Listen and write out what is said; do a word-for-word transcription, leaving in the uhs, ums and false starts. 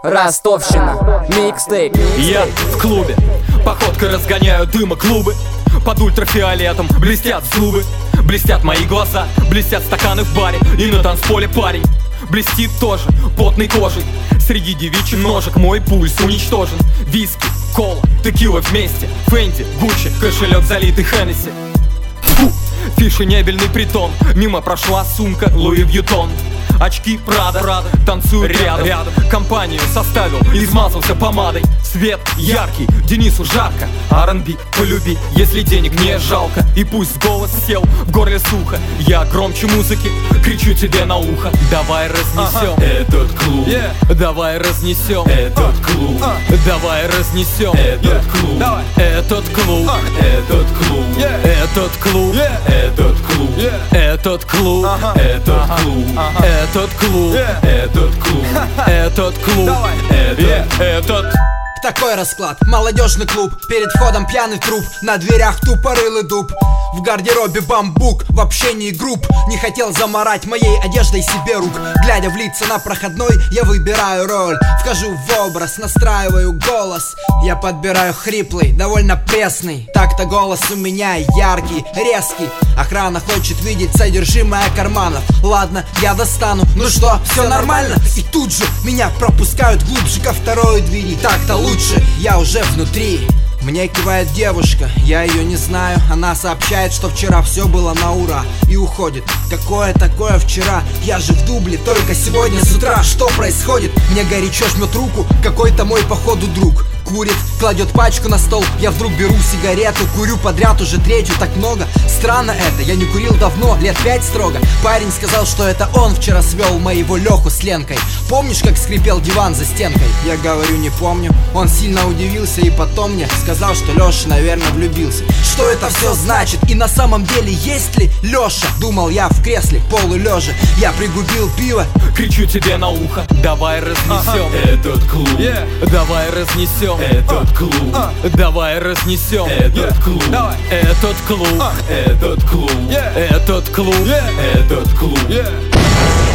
Ростовщина, микстейп. Я в клубе, походкой разгоняю дыма клубы. Под ультрафиолетом блестят зубы, блестят мои глаза, блестят стаканы в баре. И на танцполе парень блестит тоже потной кожей. Среди девичьих ножек мой пульс уничтожен. Виски, кола, текила вместе, Фенди, Гуччи, кошелек залитый Хеннесси. Фу, фешенебельный притон. Мимо прошла сумка Луи Вьютон. Очки Прада, Прада, танцую рядом, рядом. Компанию составил, измазался помадой. Свет яркий, Денису жарко. ар энд би полюби, если денег не жалко. И пусть голос сел, в горле сухо, я громче музыки кричу тебе на ухо. Давай разнесем ага. этот клуб, yeah. Давай разнесем этот клуб, uh. Давай разнесем этот yeah. клуб, Давай. Этот клуб, uh. этот клуб, yeah. Этот клуб, yeah. Этот клуб, yeah. Этот клуб, uh-huh. Этот uh-huh. клуб, uh-huh. Этот клуб, yeah. Этот клуб, этот клуб, Давай. Этот, yeah. этот. Такой расклад, молодежный клуб. Перед входом пьяный труп, на дверях тупорылый дуб. В гардеробе бамбук, в общении групп. Не хотел заморать моей одеждой себе рук. Глядя в лица на проходной, я выбираю роль. Вхожу в образ, настраиваю голос. Я подбираю хриплый, довольно пресный. Так-то голос у меня яркий, резкий. Охрана хочет видеть содержимое карманов. Ладно, я достану, ну что, все нормально? И тут же меня пропускают глубже ко второй двери. Так-то лучше. Я уже внутри. Мне кивает девушка, я ее не знаю. Она сообщает, что вчера все было на ура, и уходит. Какое такое вчера? Я же в дубле только сегодня с утра. Что происходит? Мне горячо жмет руку какой-то мой походу друг. Курит, кладет пачку на стол. Я вдруг беру сигарету, курю подряд уже третью, так много. Странно это, я не курил давно, лет пять строго. Парень сказал, что это он вчера свел моего Леху с Ленкой. Помнишь, как скрипел диван за стенкой? Я говорю, не помню. Он сильно удивился и потом мне сказал, что Леша, наверное, влюбился. Что это все значит? И на самом деле есть ли Леша? Думал я в кресле, полулежа. Я пригубил пиво, кричу тебе на ухо. Давай разнесем ага. этот клуб, yeah. Давай разнесем этот клуб, uh. Давай разнесем этот yeah. клуб, Давай. Этот клуб, uh. этот клуб, yeah. Этот клуб, yeah. Этот клуб, yeah.